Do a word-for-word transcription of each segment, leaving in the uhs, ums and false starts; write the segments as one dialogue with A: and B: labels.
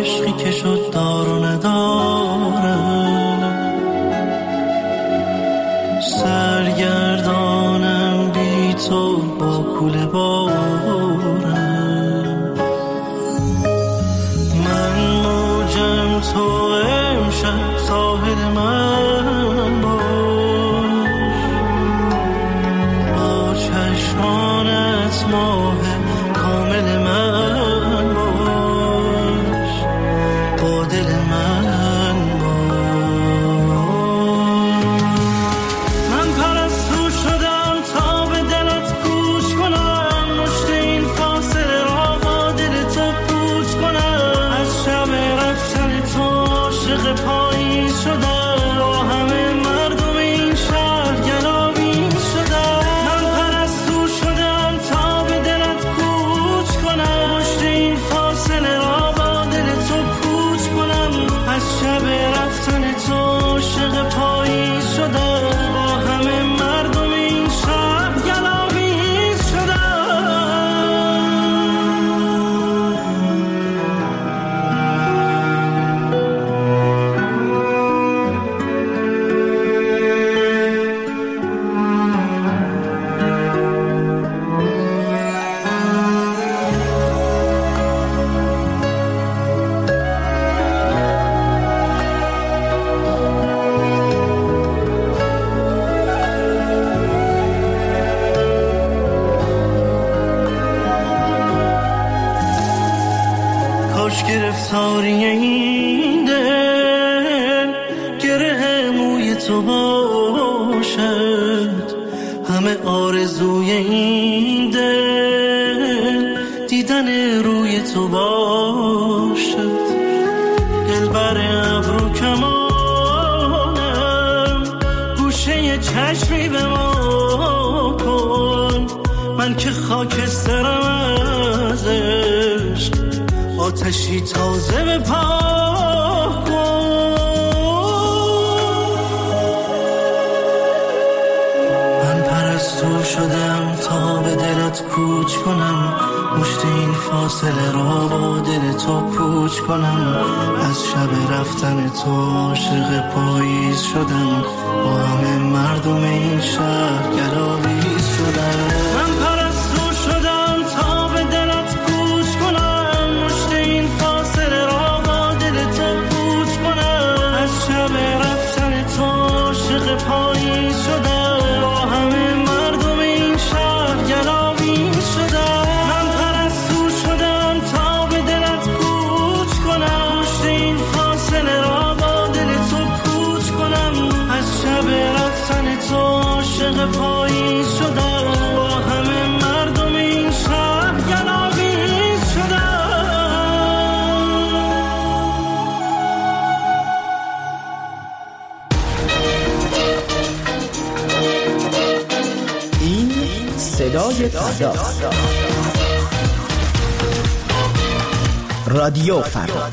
A: عشقی که شد دار و نداره، سرگردانم بی تو با کوله باره. من موجم تو امشب ساحل من باش، با چشمانت ماه کامل من باش، با دل من باش. من پرستو شدم تا به دلت گوش کنم، مشت این فاصله را با دل تو پوچ کنم. از شب رفتن تو عاشق پاییز شدم، با همه مردم این شهر گلاویز شدم. من پرستو شدم تا به دلت گوش کنم، مشت این فاصله را با دل تو پوچ کنم. از شب رفتن تو عاشق پاییز شدم، با همه مردم این شهر گلاویز کاش گرفتاری این دل گره موی تو باشد، همه آرزوی این دل دیدن روی تو باشد. دلبر ابرو کمانم، گوشه چشمی به ما کن. من که خاکسترم از عشق، آتشی تازه به پا کن. من پرستو شدم تا به دلت کوچ کنم، مشت این فاصله را با دل تو پوچ کنم. از شب رفتن تو عاشق پاییز شدم، با همه مردم این شهر گلاویز شدم. من پرستو شدم تا به دلت کوچ کنم، مشت این فاصله را با دل تو پوچ کنم. از شب رفتن تو عاشق پاییز شدم، با همه مردم این شهر گلاویز شدم. من پرستو شدم تا به دلت کوچ کنم، مشت این فاصله را با دل تو پوچ کنم. از شب رفتن تو عاشق پاییز شدم، با همه مردم این شهر گلاویز شدم.
B: این صدای فرداست. رادیو فردا.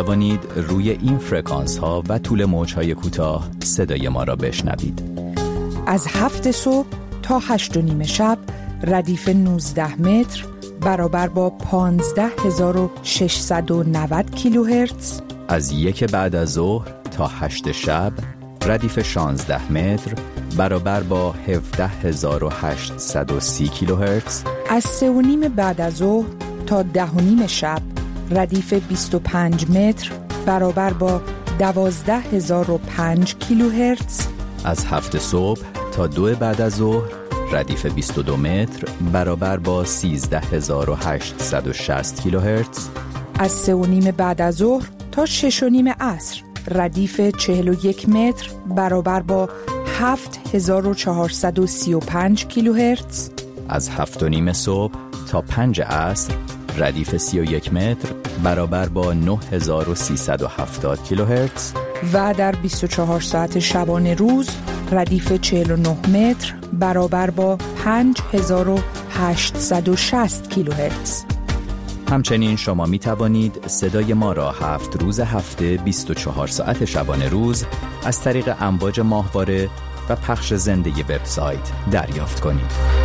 C: توانید روی این فرکانس ها و طول موج های کوتاه صدای ما را بشنوید.
D: از هفت صبح تا هشت و نیم شب ردیف نوزده متر برابر با پانزده هزار و ششصد و نود کیلوهرتز.
C: از یک بعد از ظهر تا هشت شب ردیف شانزده متر برابر با هفده هزار و هشتصد و سی کیلوهرتز.
D: از سه و نیم بعد از ظهر تا ده و نیم شب ردیف بیست و پنج متر برابر با دوازده هزار و پنج کیلوهرتز.
C: از هفت صبح تا دو بعد از ظهر ردیف بیست و دو متر برابر با سیزده هزار و هشتصد و شصت کیلوهرتز.
D: از سه و نیم بعد از ظهر تا شش و نیم عصر ردیف چهل و یک متر برابر با هفت هزار و چهارصد و سی و پنج کیلوهرتز.
C: از هفت و نیم صبح تا پنج عصر ردیف سی و یک متر برابر با نه هزار و سیصد و هفتاد کیلوهرتز.
D: و در بیست و چهار ساعت شبانه روز ردیف چهل و نه متر برابر با پنج هزار و هشتصد و شصت کیلوهرتز.
C: همچنین شما می توانید صدای ما را هفت روز هفته بیست و چهار ساعت شبانه روز از طریق امواج ماهواره و پخش زنده وبسایت دریافت کنید.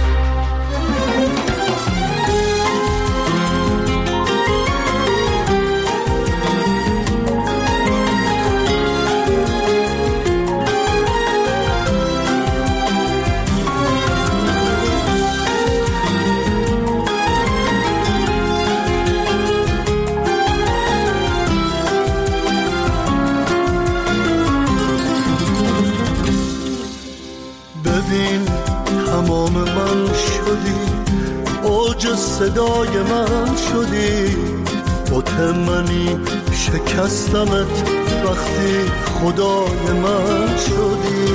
A: تمام من شدی، اوج صدای من شدی، بت منی شکستمت وقتی خدای من شدی.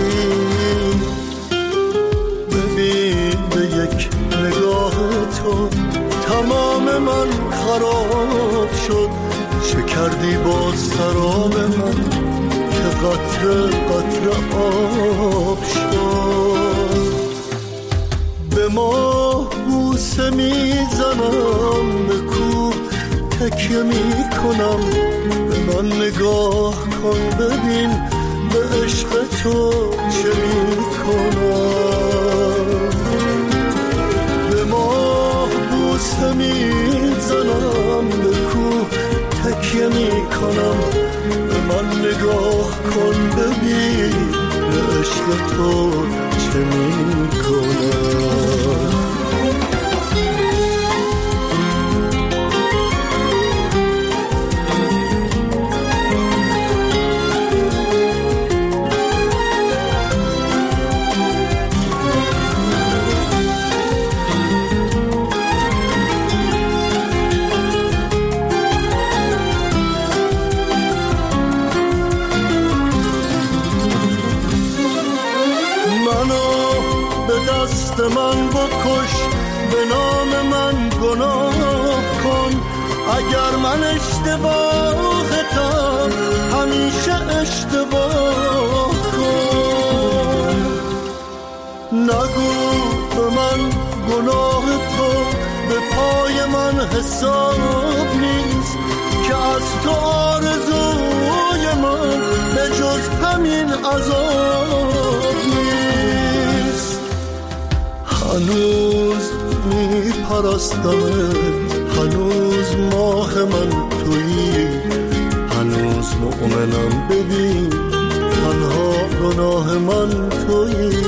A: ببین به یک نگاه تو تمام من خراب شد، چه کردی با سراب من که قطره قطره آب شد. به ماه بوسه میزنم، به کوه تکیه میکنم، به من نگاه کن ببین به عشق تو چه میکنم. به ماه بوسه میزنم، به کوه تکیه میکنم، به من نگاه کن ببین به عشق تو چه میکنم. دست من بکش، به نام من گناه کن، اگر من اشتباهتم همیشه اشتباه کن. نگو به من گناه تو به پای من حساب نیست، که از تو آرزوی من به جز همین عذاب نیست. هنوز می پرستمت، هنوز ماه من تویی، هنوز مؤمنم ببین تنها گناه من تویی.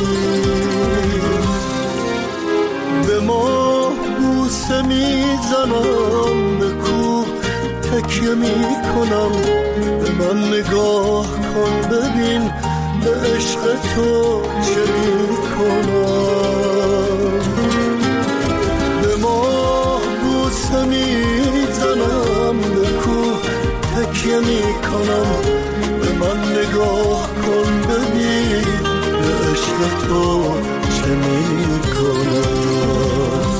A: به ماه بوسه می زنم، به کوه تکیه می کنم، به من نگاه کن ببین به عشق تو چه می کنم. به ماه بوسه می زنم، به کوه تکیه می کنم، به من نگاه کن ببین به عشق تو چه می کنم.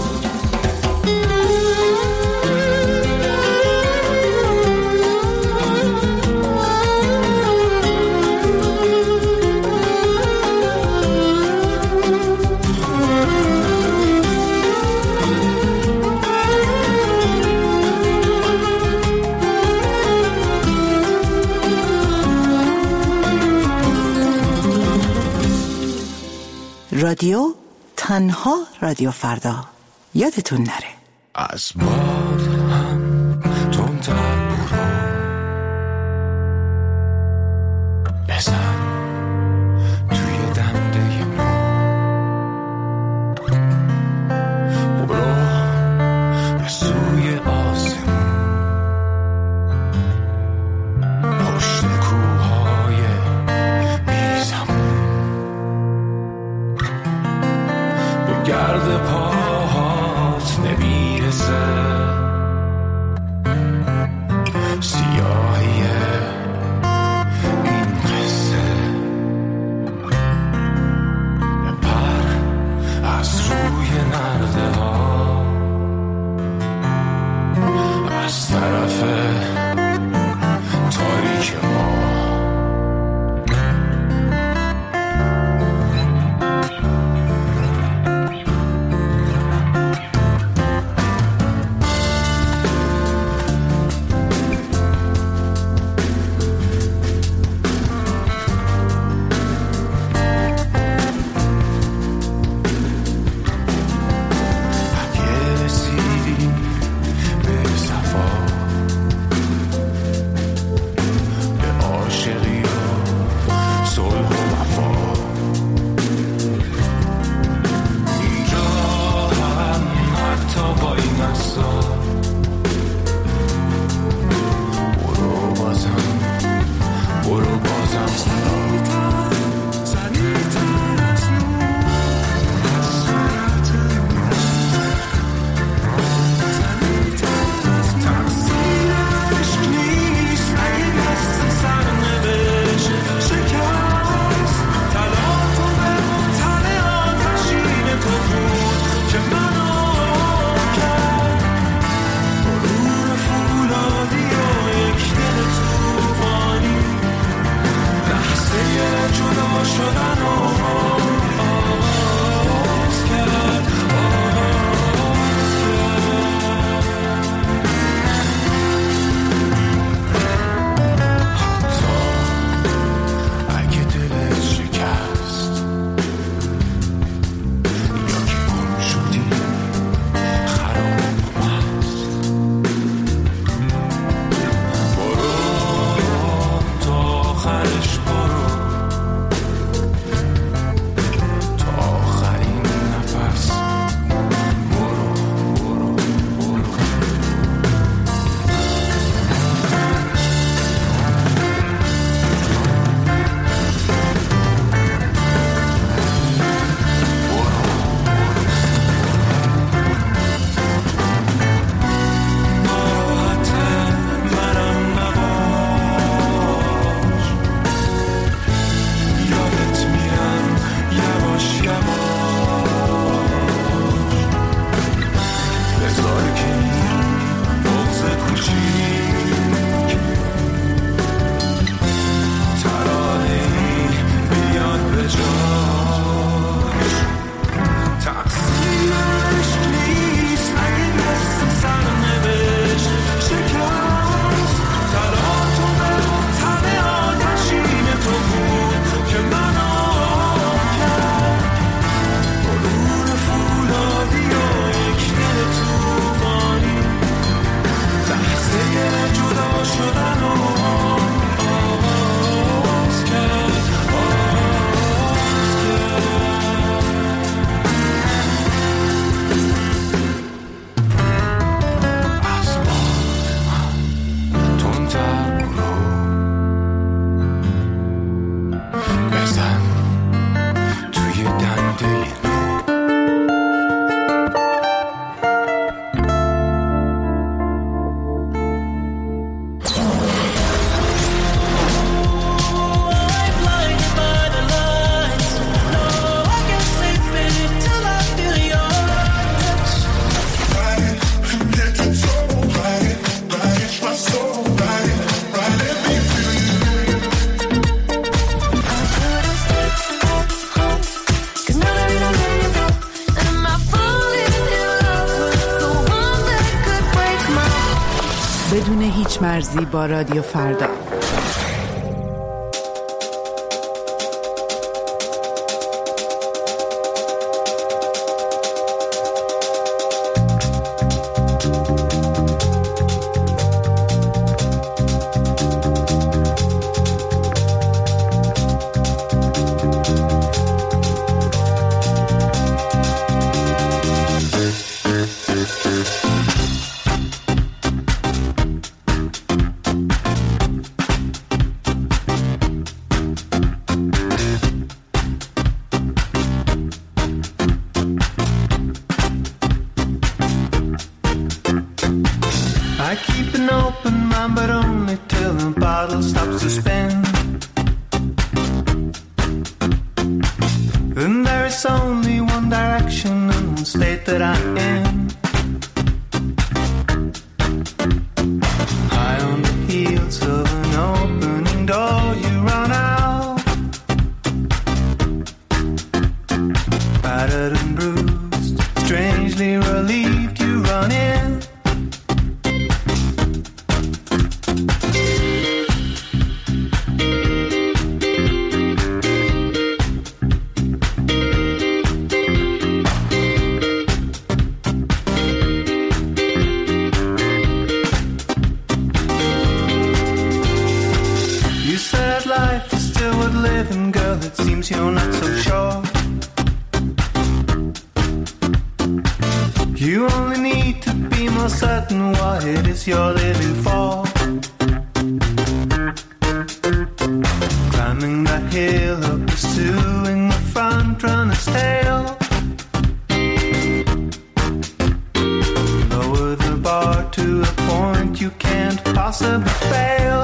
E: رادیو تنها رادیو فردا. یادتون نره.
F: از باد هم تندتر برو، بزن توی دنده ما، برو به سوی آسمون، پشت کوههای بیزمون، به گرد پاهات نمیرسه سیاهی این قصه، بپر از روی نرده ها از طرف تاریک ما.
E: بدون هیچ مرزی با رادیو فردا.
A: keep an open mind, but only till the bottle stops to spin. And there is only one direction and one state that I'm in. High on the heels of an opening door, you run out, battered and bruised, strangely relieved, you run in. You're not so sure. You only need to be more certain what it is you're living for. Climbing that hill or pursuing the front runner's tail. Lower the bar to a point you can't possibly fail.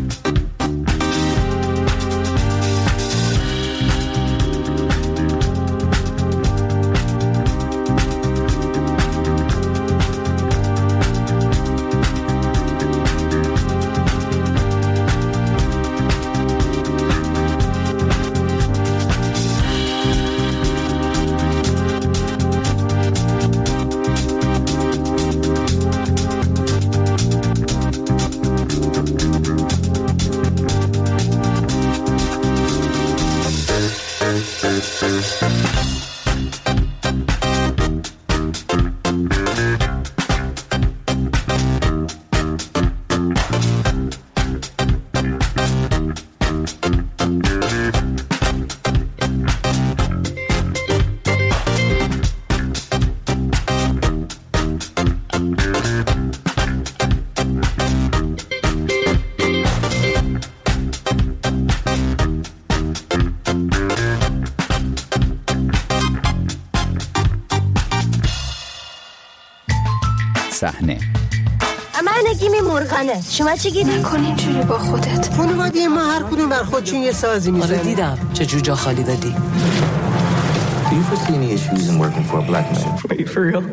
C: صحنه
G: من نگیم مرغنه. شما چی گیری؟
H: نکن اینجوری با خودت.
I: خانواده ما هر کدوم بر خودشون یه سازی میزنه.
J: آره دیدم چه جور جا خالی دادی.
K: Do you foresee any issues in working for a black man?
J: Wait, for real?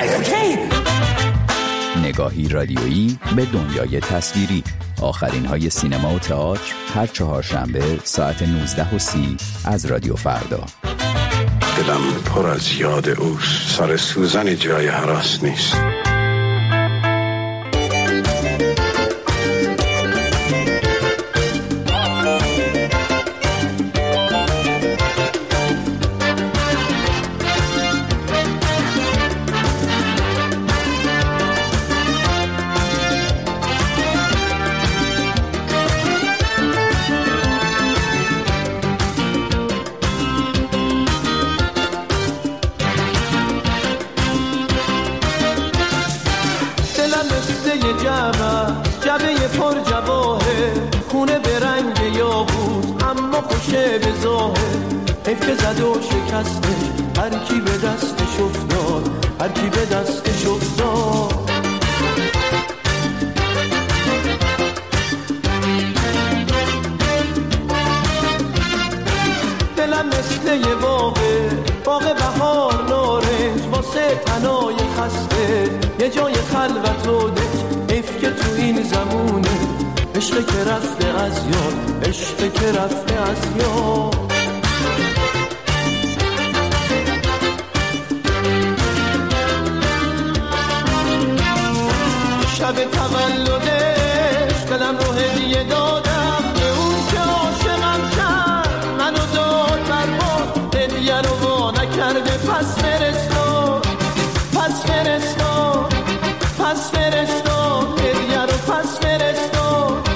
C: نگاهی رادیویی به دنیای تصویری. آخرین های سینما و تئاتر هر چهارشنبه ساعت نوزده و سی از رادیو فردا.
L: دلم پر از یاد اوست. سر سوزن جای هراس نیست.
A: جبه پر جواهر خونه به رنگ یاقوت اما خوشه به ظاهر حیف که زد و شکسته هر کی به دستش افتاد هر کی به دستش افتاد دلم مثل یه باغه باغ بهار نارنج واسه تنای خسته یه جای خلوت و دک حیف که تو این زمونه عشق که رفته از یاد عشق که رفته از یاد شب تولدش دلم رو هدیه دادم به اون که عاشقم کرد منو داد برباد هدیه رو وا نکرده پس فرستاد پس فرستاد پس فرستاد هدیه رو پس فرستاد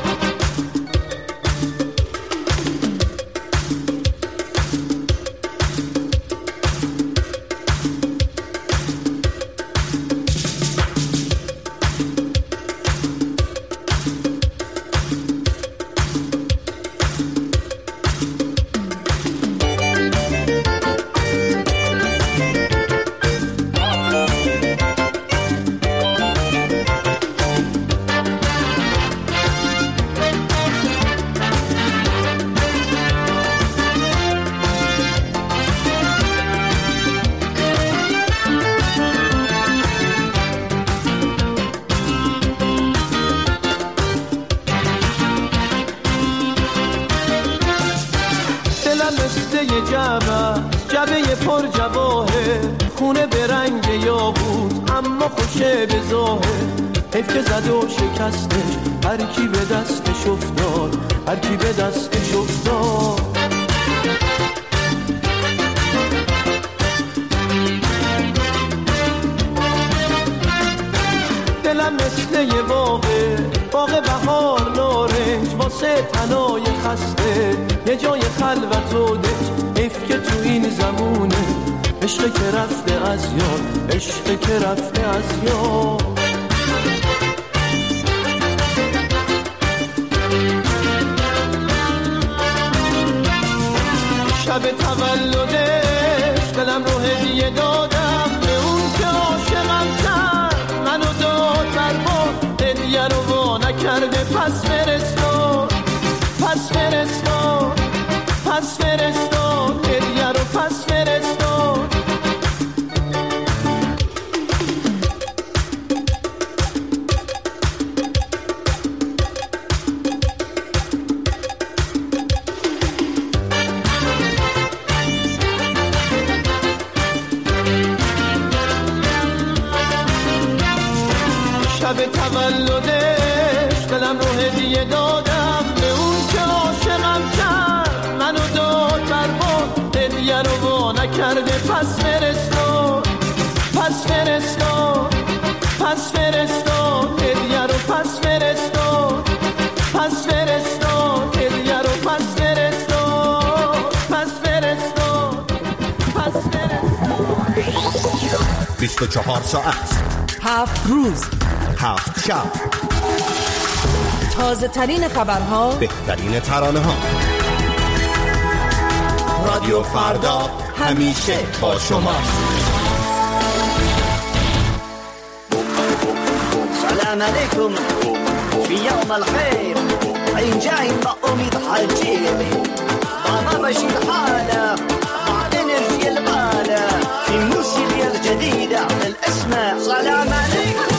H: پر جواهر، خونه به رنگ یاقوت اما خوشه به ظاهر. حیف که زد و شکستش، هر کی به دستش افتاد، هر کی به دستش افتاد. دلم مثل یه باغه، باغ بهار نارنج، واسه تنای خسته یه جای خلوت و دنج. حیف که تو این زمونه عشق که رفته از یاد، عشق که رفته از یاد. شب تولدش دلم رو هدیه دادم به اون که عاشقم کرد، منو داد بر باد، هدیه رو وا نکرده. پس فرستاد، پس فرستاد، پس فرستاد، هدیه رو پس فرستاد. شب تولدش دلم رو هدیه دادم به اون که عاشقم کرد، منو داد بر باد، هدیه رو وا نکرده. پس فرستاد، پس فرستاد، پس فرستاد، هدیه رو پس فرستاد، پس فرستاد، هدیه رو پس فرستاد، پس فرستاد، پس فرستاد.
M: بیست و چهار ساعت،
B: هفت روز،
M: هفت شب،
B: تازه ترین خبرها،
M: بهترین ترانه ها. رادیو فردا همیشه با شماست.
N: سلام علیکم فی یوم الخیر، این جایم با امید حاجیری بابا بشیر حاله مع انرژی الباله في موسيقى الجديدة الاسم سلام علیکم.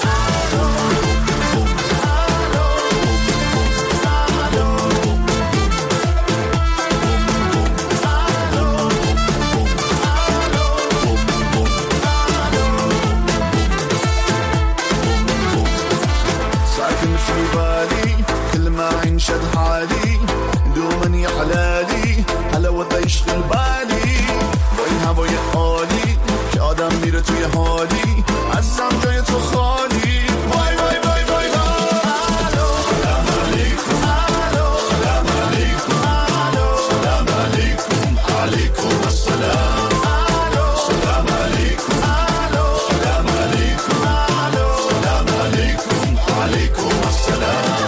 N: شد حالي دومني حلالي هلا وضع يشغل بالي با این هوای عالی که آدم میره توی حالی ازم جای تو خالی. وای وای وای وای وای. سلام علیکم، سلام علیکم، سلام علیکم، علیکم السلام. سلام علیکم، سلام علیکم، سلام علیکم، علیکم السلام.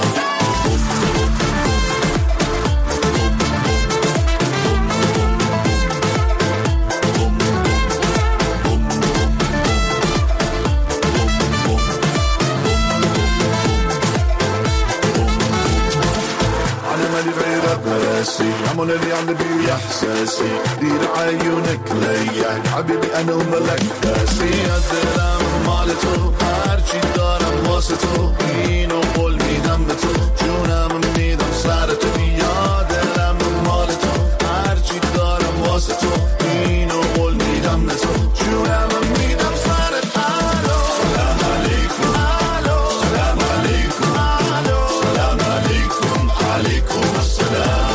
N: همون اللي عندي بيه احساسي دير عيونك ليا حبيبي انا وملك داسي الدلم مالتو هرچی دارم واسه تو اینو قول میدم به تو جونم میدم سر تو بیا دلم مالتو هرچی دارم واسه تو اینو قول میدم به تو جونم میدم سر تو. سلام علیکم، سلام علیکم، سلام علیکم، علیکم السلام.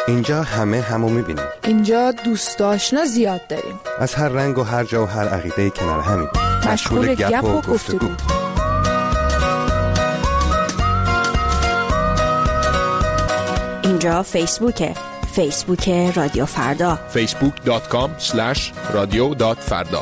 O: اینجا همه همو میبینیم.
D: اینجا دوست آشنا زیاد داریم.
O: از هر رنگ و هر جا و هر عقیده کنار همین.
D: مشغول گپ و گفتگو.
P: اینجا فیسبوکه. فیسبوک رادیو فردا.
Q: فیسبوک دات کام اسلش رادیو دات فردا.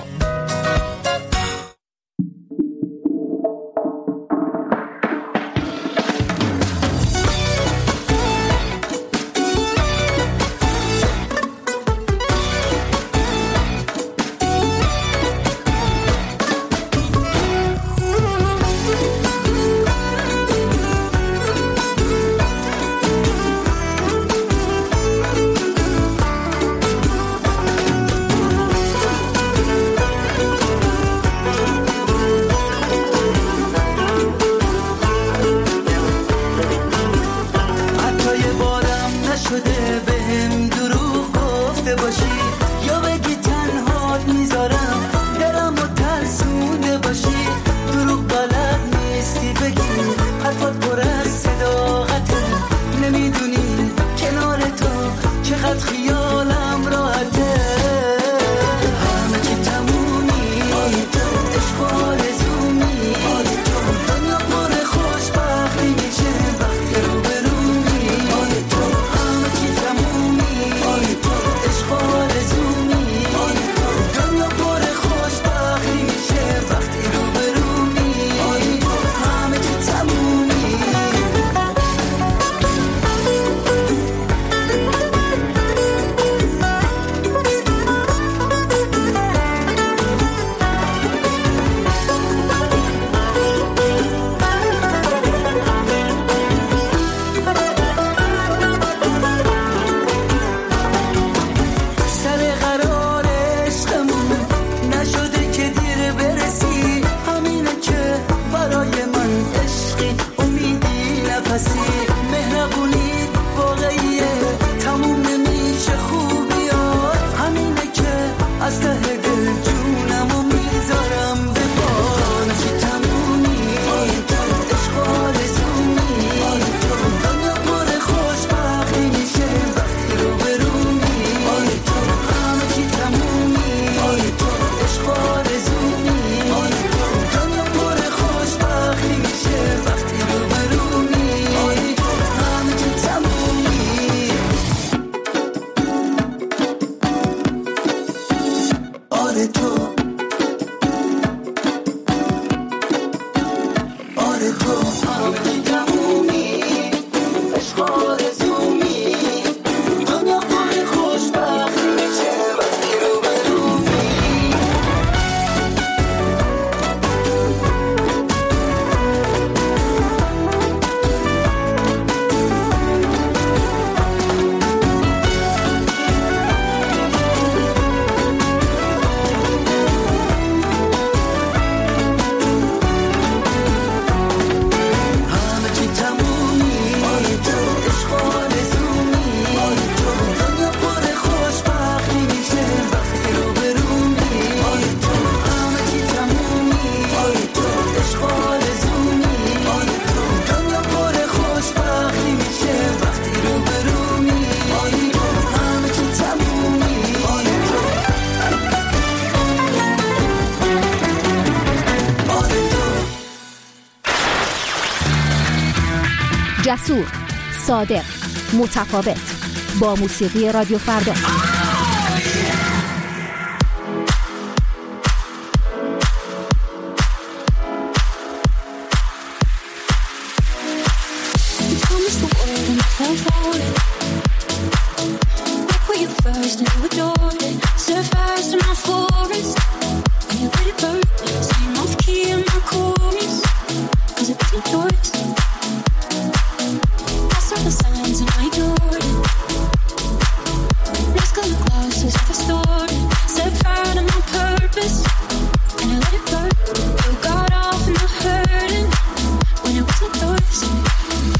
R: جسور، صادق، متفاوت، با موسیقی رادیو فردا.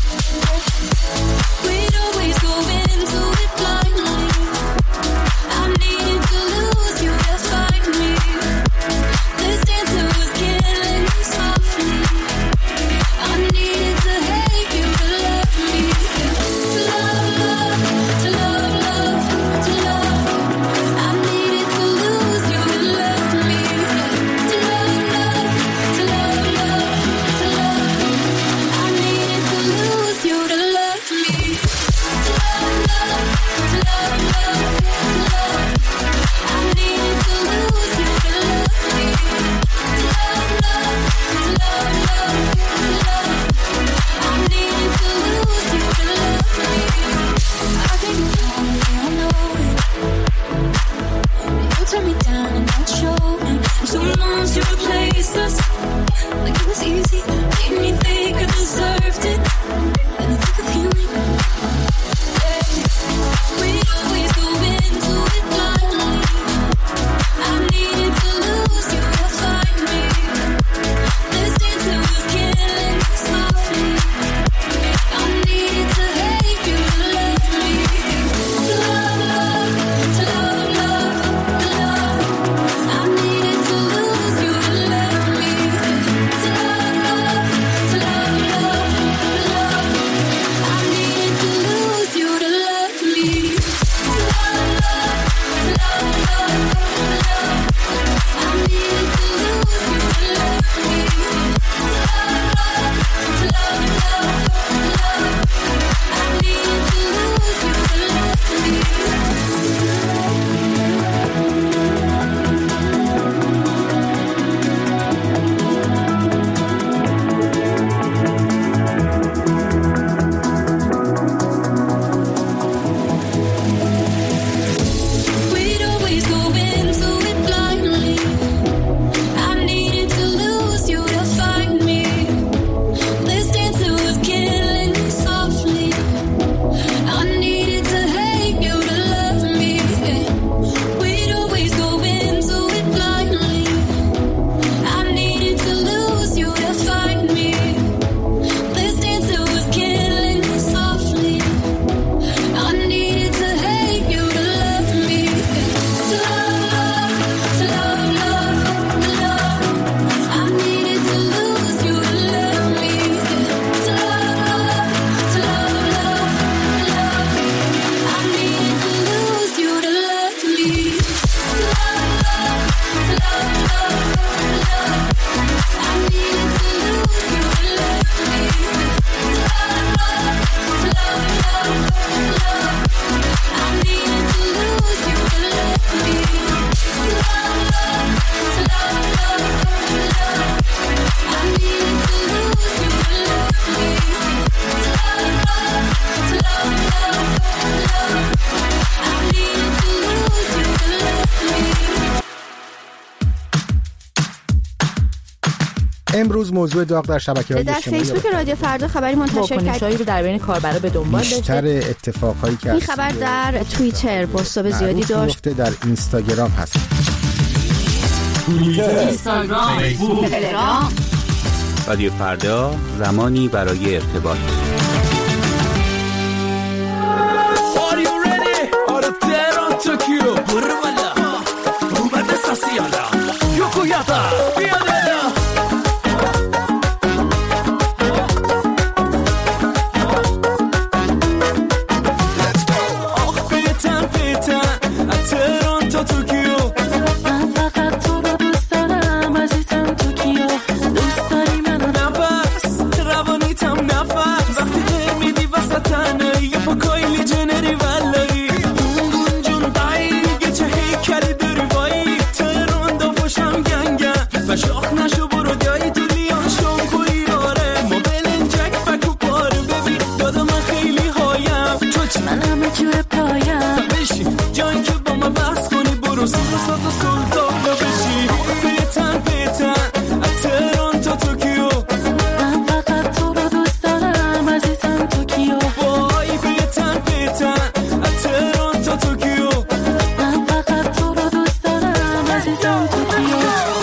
S: We'd always go into it blindly. I امروز موضوع داغ در شبکه‌های
P: در
S: اجتماعی
P: فیسبوک رادیو فردا خبری منتشر کرد
B: رو در بین کاربرا به دنبال داشته.
S: بیشتر اتفاقایی که
P: این خبر در توییتر پست‌های زیادی داشت.
S: در اینستاگرام هست.
R: اینستاگرام، فیسبوک، تلگرام.
C: رادیو فردا، زمانی برای ارتباط.
H: Are you ready? آره تهران توکیو برو بالا اومده ساسیالا یوکویاتا بیا بالا Let's go آخ بیتن بیتن تهران تا توکیو من فقط تو رو دوست دارم عزیزم توکیو دوست داری منو نفس روانیتم نفس وقتی غیر میدی وسط تنهایی یه پا کایلی جنری ولایی اون جون دایی یه چه هیکلی داری وایی تهران دا پشم گنگن و شاخ نشو برو دایی تو لیان شام کوی آره ما بلنجک فکو پاره ببین دادا من خیلی هایم تو چی من همه جور پایم بشین جایی که با من بحث کنی برو سود و ساد و سلطان دا بشی بیتن بیتن تهران تا توکیو من فقط تو رو دوست دارم عزیزم توکیو وای بیتن بیتن تهران تا توکیو من فقط تو رو دوست دارم عزیزم توکیو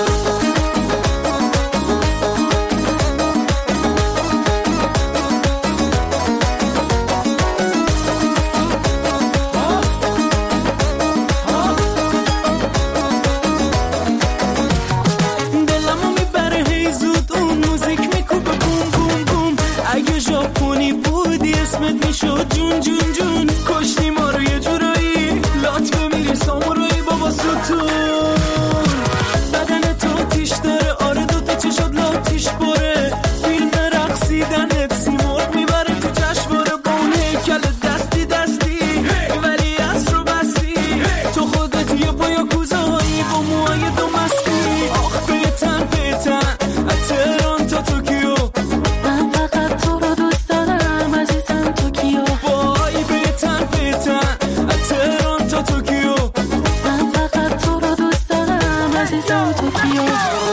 H: دلمو میبره هی زود اون موزیک میکوبه بوم بوم بوم اگه ژاپنی بودی اسمت میشد جون جون جون کشتی ما رو یه جورایی لات بمیری سامورایی بابا ستون بدن تو تیش داره آره دوتا چشات لاتیش باره فیلم رقصیدنت سیمرغ میبره تو جشنواره با اون هیکل دستی دستی ولی از رو بستی تو خودت یه با یاکوزایی با موهای دو مستی آخ بیتن بیتن تهران تا توکیو من فقط تو رو دوست دارم عزیزم توکیو وای بیتن بیتن تهران تا توکیو من فقط تو رو دوست دارم عزیزم توکیو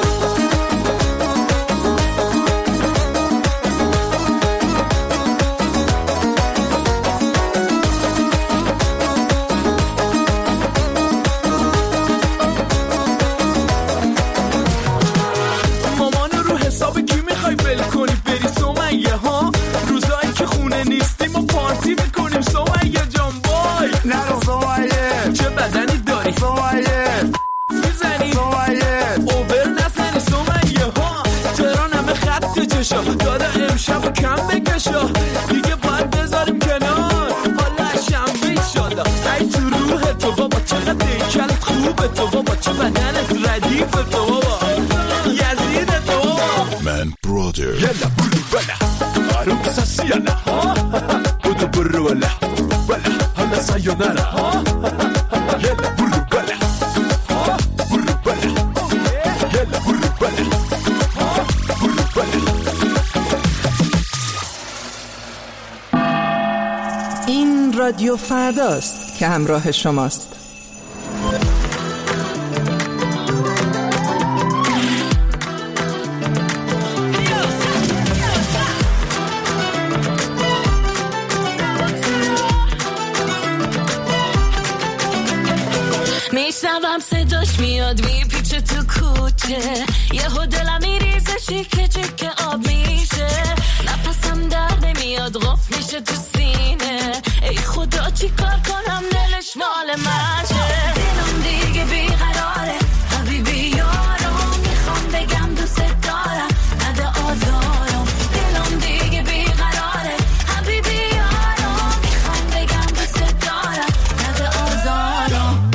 H: مامان رو حساب کی میخوای بل کنی بری سمیه ها روزایی که خونه نیستیم و پارتی میکنیم سمیه جان بای نرو سمیه چه بدنی داری سمیه میزنی سمیه اوبر نزنی سمیه ها تهران همه خط چشا دادا امشب کم بکشا دیگه باید بذاریم کنار حالا شنبه شادا ای تو روح تو بابا چقدر دیکلت خوبه تو بابا چه بدنت ردیف تو بابا یزید تو بابا
N: من برادر یلا برو بلا عروب ساسیالا بودو برو بلا بلا حالا سایونارا یلا برو بلا برو بلا یلا برو بلا برو بلا
D: این رادیو فرداست که همراه شماست.
T: میشنوم صداش میاد میپیچه تو کوچه یهو دلم میریزه شیکه چکه آب میشه نفسم در نمیاد غف میشه تو سینه ای خدا چی کار کنم دلش مال منشه دلم دیگه بیقراره حبیبی یارم میخوام بگم دوست دارم نده آزارم دلم دیگه بیقراره حبیبی یارم میخوام بگم دوست دارم نده آزارم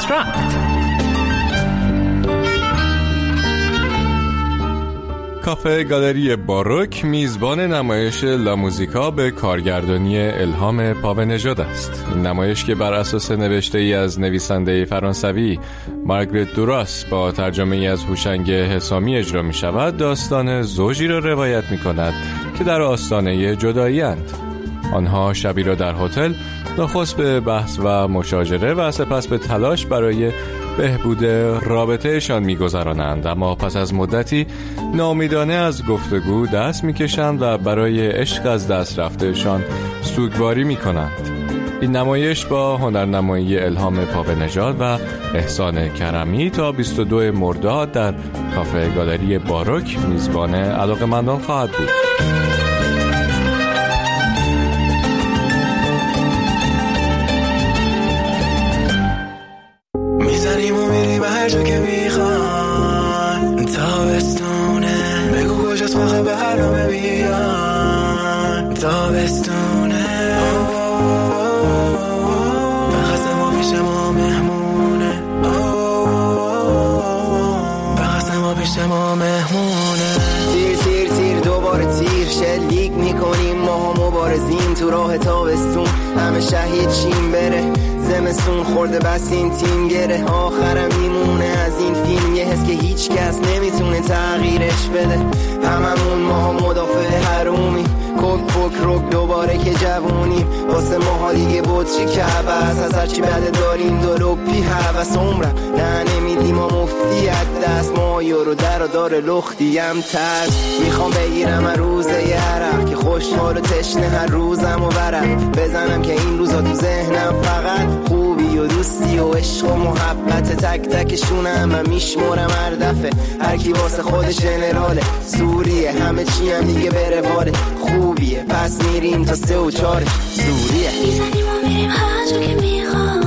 R: Construct.
U: کافه گالری باروک میزبان نمایش لاموزیکا به کارگردانی الهام پاونژاد است. این نمایش که بر اساس نوشته ای از نویسنده فرانسوی مارگرت دوراس با ترجمه ای از هوشنگ حسامی اجرا می شود، داستان زوجی را روایت می کند که در آستانه جدایی اند. آنها شبی را در هتل نخست به بحث و مشاجره و سپس به تلاش برای بهبود رابطهشان می‌گذرانند، اما پس از مدتی ناامیدانه از گفتگو دست می‌کشند و برای عشق از دست رفتهشان سوگواری می‌کنند. این نمایش با هنرنمایی الهام پاونژاد و احسان کرمی تا بیست و دو مرداد در کافه گالری باروک میزبان علاقه‌مندان خواهد بود.
A: میزنیم و میریم هر جا که میخوان، تابستونه بگو کجاست فقط برنامه بیان، تابستونه فقط ما پیش ما مهمونه، فقط ما پیش ما مهمونه.
V: تیر تیر تیر دوباره تیر شلیک میکنیم، ما هم مبارزیم تو راه تابستون، همه شهید چیم بره زمستون خورده بس این تیم گره، آخرم میمونه از این فیلم یه حس که هیچ کس نمیتونه تغییرش بده، هممون ما مدافع حرومی، کوک کوک روک دوباره که جوونیم، واسه ماها دیگه بود چی که عباس از هرچی بده داریم دلو پی حوث عمرم نه نمیدیم ما مفتی از دست، ما یورو در و دار لختیم ترس، میخوام بگیرم هر روزه یه عرق که خوشحال و تشنه هر روزم و برق بزنم که این روزا تو ذهنم فقط خوبی و دوستی و عشق و محبت، تک تکشونم و میشمورم هر دفعه هر کی واسه خودش جنراله، سوریه همه چی هم دیگه بره باره خوبیه، پس میریم تا سه و چاره سوریه،
T: میزنیم و میریم هر جا که میخوام،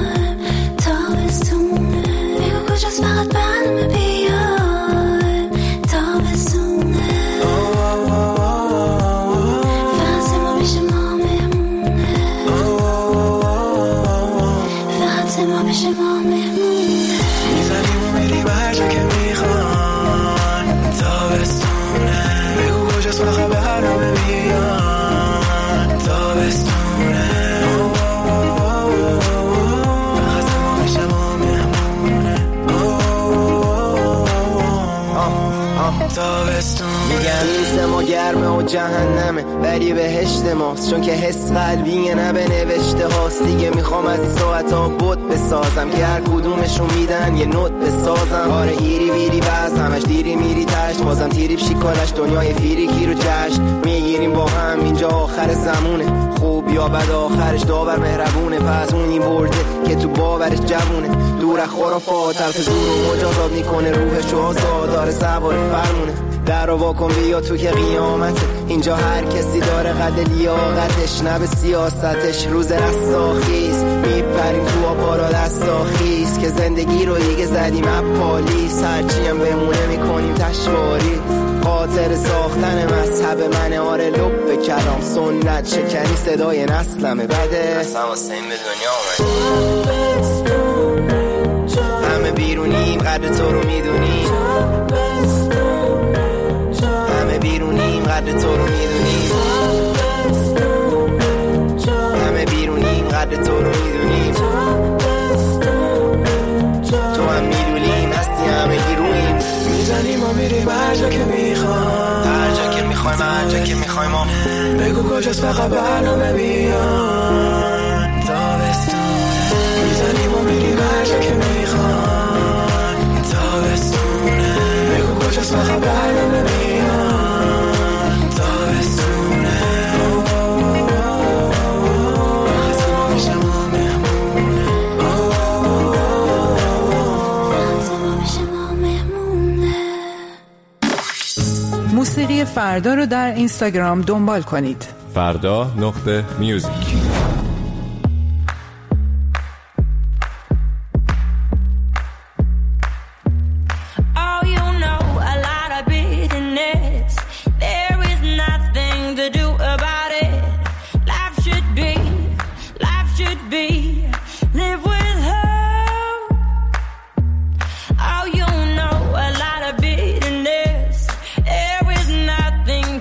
T: تابستونه بگو کجاست فقط برنامه بیان، تابستونه فقط سه ما پیش ما مهمونه، فقط سه ما پیش ما مهمونه.
A: میزنیم و میریم هر جا که میخوان، تابستونه بگو کجاست فقط برنامه بیان، تابستونه فقط سه ما پیش ما مهمونه، تابستونه.
V: میگن این سه ما گرمه و جهنمه ولی بهشت ماست، چون که حس قلبیه نه به نوشته هاست، دیگه میخوام از این ساعت ها بود بسازم که هر کدومشون میدن یه نوت بسازم، آره هیری ویری باز همش دیری میری تشت، بازم تیری شیکالش دنیای فیریکی رو جشن میگیریم با هم، اینجا آخر زمونه، خوب یا بد آخرش داور مهربونه، پس اونی برده که تو باورش جوونه، دور خرافات الف زور و مجازات میکنه، روحش و آزاد داره سوار فرمونه، در رو واکن بیا تو که قیامته، اینجا هر کسی داره قد لیاقتش نه به سیاستش، روز رستاخیز میپریم تو آبارا دستاخیز که زندگی رو دیگه زدیم اپالیس، هرچی هم بمونه میکنیم تشواریز، خاطر ساختن مذهب من آره لب به کلام سنت شکنی صدای نسلمه بده، اصلا واسه این به دنیا آمد همه بیرونیم قدر تو رو میدونیم، همه بیرونیم قدر تو رو میدونیم، همه بیرونیم قدر تو رو میدونیم، تو هم میدونیم هستی همه بیرونیم،
A: میزنیم و میریم هر جا که میخوایم،
V: هر جا که میخوایم هر جا که میخوایم ما
A: بگو کجاست فقط برنامه بیان، تابستونه میزنیم و میریم هر جا که میخوایم، تابستونه بگو کجاست فقط برنامه بیان، تابستونه فقط ما پیش ما مهمونه،
T: فقط ما پیش ما مهمونه.
D: موسیقی فردا رو در اینستاگرام دنبال کنید.
U: فردا نقطه میوزیک.
T: Live with hope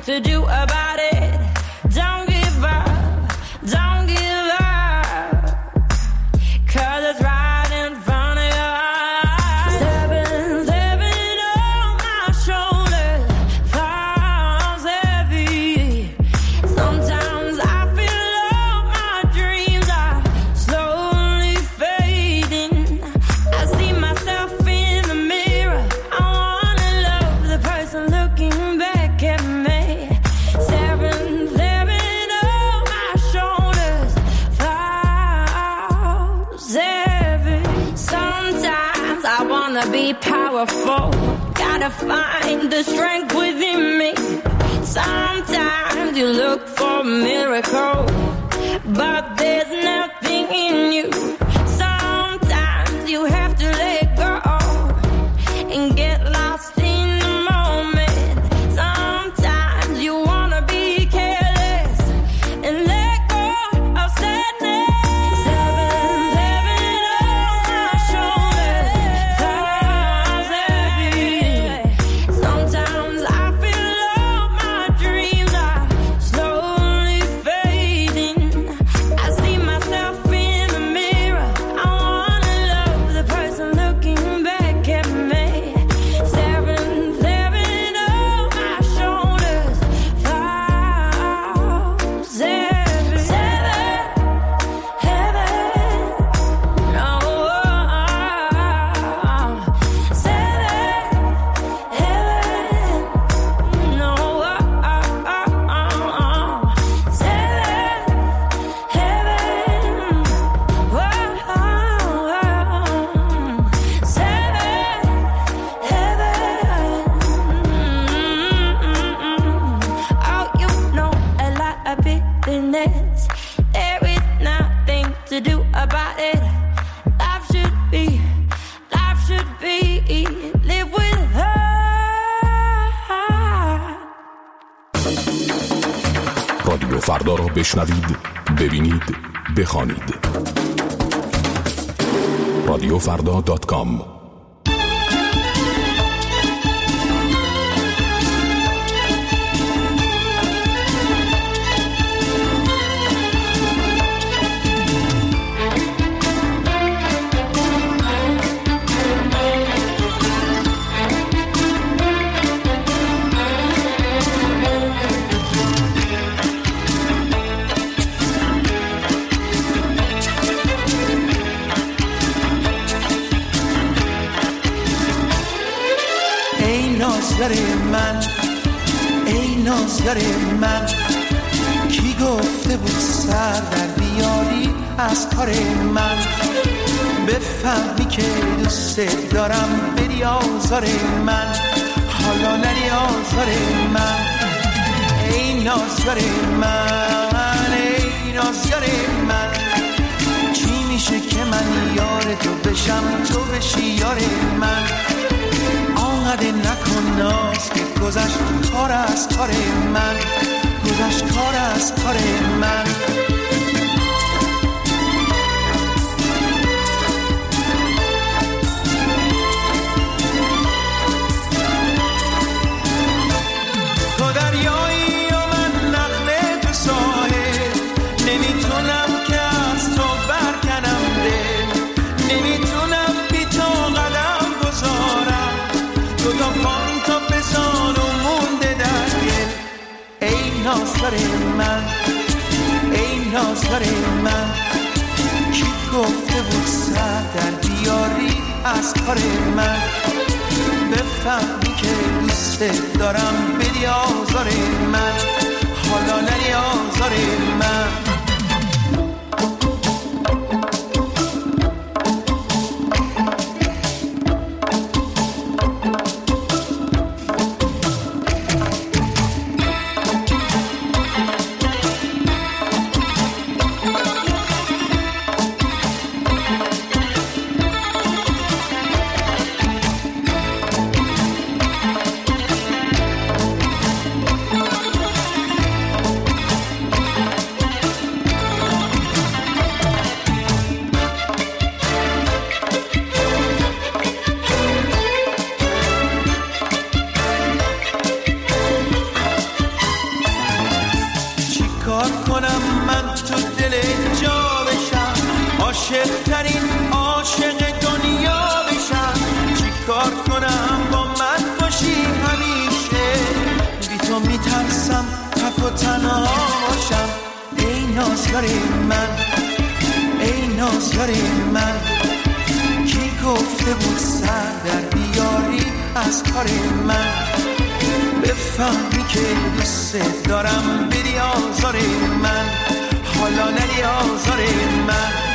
T: to do about it. Don't give up, don't give up, 'cause it's right in front of your eyes. Seven, seven on my shoulders, falls heavy. Sometimes I feel all my dreams are slowly fading. I see myself in the mirror, I wanna love the person looking back at me. Seven, seven on my shoulders, falls heavy. Sometimes I wanna be powerful, gotta find the strength within me. Sometimes you look for a miracle, but there's nothing in you. Sometimes you have to let go and get lost in the moment. Sometimes you wanna be careless and let go of sadness. Seven, seven on my shoulders, falls heavy. Sometimes I feel all my dreams are slowly fading. I see myself in the mirror, I wanna love the person looking back at me. Seven, seven on my shoulders, falls heavy. Seven, heaven, no. Seven, heaven, no. Seven, heaven, whoa. Seven, heaven. Oh, you know a lot of business. There is nothing to do about it. Life should be, life should be, live with her.
E: رادیو فردا را بشنوید، ببینید، بخوانید. رادیو فردا دات کام.
H: ای نازگر من، ای نازگر من، کی گفته بود سر در بیاری از کار من؟ بفهمی که دوست دارم بری آزار من، حالا نری آزار من. ای نازگر من، ای نازگر من، چی میشه که من یار تو بشم تو بشی یار من؟ آنقدر نکن ناز که گذشت کار از کار من، گذشت کار از کار من. تو دریایی و من نخله تو ساحل، نمیتونم که از تو برکنم دل، نمیتونم بی تو قدم گذارم، تو تا پام تا بزان و مونده در دل. ای نازگر من، ای نازگر من، کی گفته بود سر در بیاری از کار من؟ بفهمی که دوست دارم بدی آزار من، حالا نری آزار من.
F: باشم تک و تنها باشم ای نازگاری من ای نازگاری من کی گفته بود سر در بیاری از کار من بفهمی که دوست دارم بری آزار من حالا نری آزار من